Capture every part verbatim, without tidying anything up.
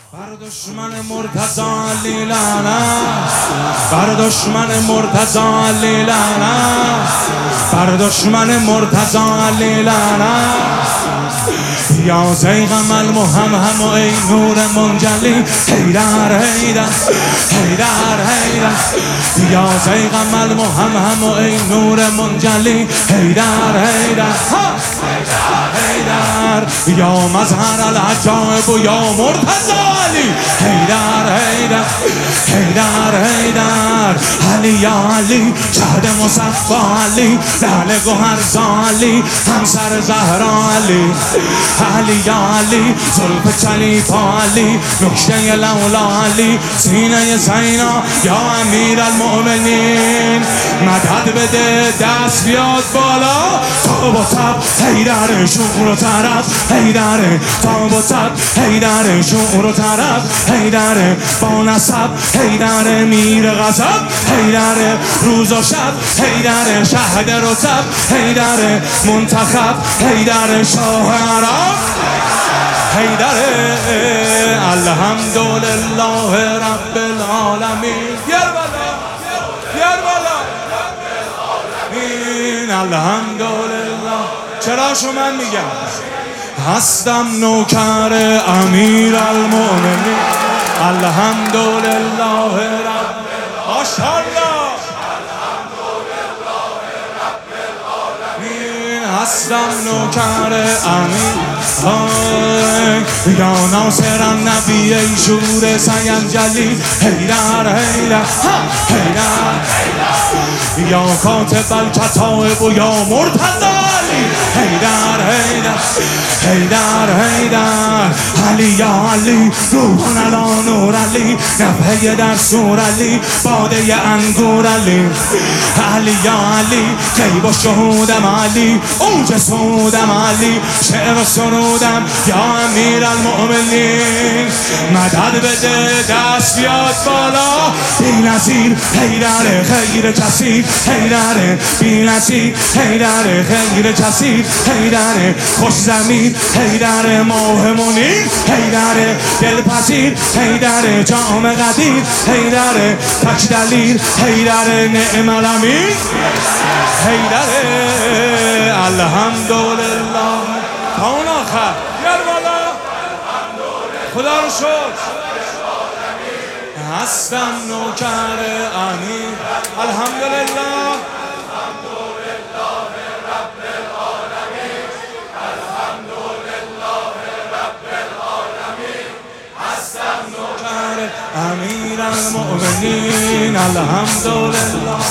بر دشمن مرتضی علی لعنت، بر دشمن مرتضی علی لعنت، بر دشمن مرتضی علی لعنت. یا زیغم المهمهم و ای نور منجلی، حیدر حیدر حیدر حیدر. یا زیغم المهمهم و ای نور منجلی، حیدر حیدر حیدر. یا مظهر العجائب و یا مرتضی علی، حیدر حیدر حیدر حیدر. علی یا علی شهد مصفا علی، لعل گوهر علی، همسر زهرا علی. علی یا علی زلف چلیپا علی، نکشه لولا علی، سینه زینا یا امیر المؤمنین. مدد بده دست بیاد بالا، تاب و تب حیدر شور و طرب، حیدر تاب و تب حیدر شور و طرب، حیدر با نسب، حیدر میر غضب، حیدر روز و شب، حیدر شهد رطب، حیدر منتخب، حیدر شاه عرب، حیدر الحمدلله رب العالمین. بیار بالا بیار بالا این الحمدلله. چرا شو من میگم هستم نوکر امیر المؤمنین، الحمدلله رب ماشاءالله، هستم نوکر امیر. یا ناصر النبی ای شور سینجلی، حیدر حیدر حیدر. یا کاتب الکتائب و یا مرتضی علی، حیدر حیدر حیدر حیدر. علی یا علی روحان علی نور علی، نفحه در سور علی، باده انگور علی. علی یا علی غیب و شهودم علی، اوج سودم علی، شعر و سرودم یا امیر المؤمنین. مدد بده دست بیاد بالا، بی نظیر حیدر خیر کثیر، حیدر بی نظیر حیدر خیر کثیر، حیدر خوش ضمیر، حیدر ماه منیر، حیدر دلپذیر، حیدر جام قدیر، حیدر تک دلیر، حیدر نعم الامین، حیدر الحمدلله. تا اون آخر بیار بالا، خدا رو شکر. هستم نوکر امیر، الحمدلله رب العالمین، الحمدلله رب العالمین. هستم نوکر امیر المؤمنین، الحمدلله.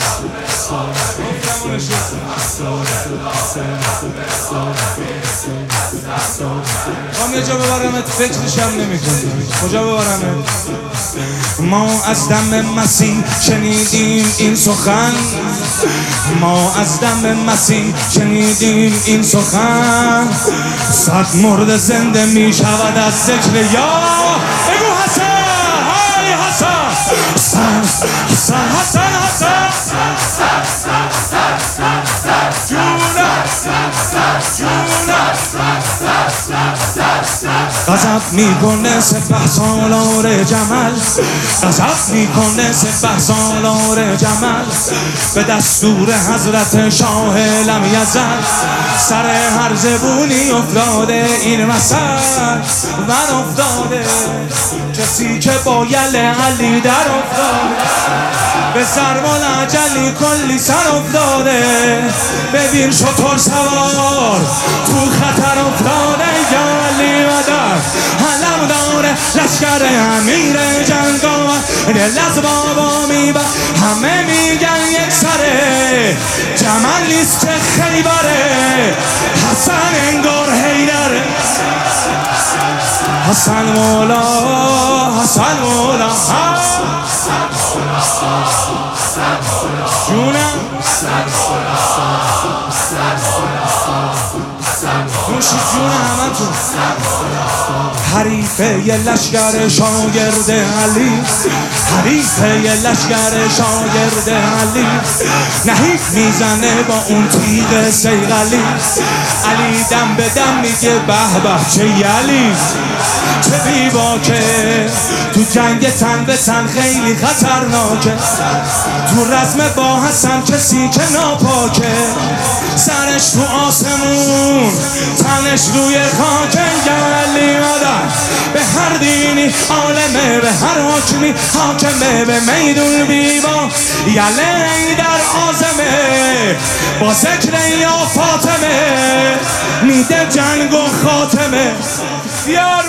هم یه جا ببرمت فکرشم نمی کنم کجا ببرمت. ما از دم مسیح شنیدیم این سخن، ما از دم مسیح شنیدیم این سخن. صد مرد زنده می شود از ذکر یا. بگو حسن های حسن حسن حسن حسن حسن غضب میکنه سپه سالار جمل، غضب میکنه سپه سالار جمل. به دستور حضرت شاه لم یزل، سر هر زبونی افتاده این مثل. من افتاده کسی که با یل علی در افتاده، به سربال عجلی کلی سر افتاده. ببین شطور سوار تو خطر افتاده، یا علی مدد علم داره لشکر امیر جنگا. دل از بابا میبر همه میگن یک سره، جمل نیست که خیبره. حسن انگار حیدره، حسن مولا حسن مولا حسن مولا. جونم نوشی جون همه تو حریفه یه لشگر شاگرد علی حریفه یه لشگر شاگرد علی نهیب میزنه با اون تیغ سیغلی علی دم به دم میگه به به چه یلی چه بیباکه تو جنگ تن به تن خیلی خطرناکه تو رزم با حسن کسی که ناپاکه سرش تو آسمون تنش روی خاک علی آدم به هر دینی عالمه به هر حاکمی حاکمه به میدون بیبا یله در آزمه با ذکر یا فاطمه میده جنگ و خاتمه یا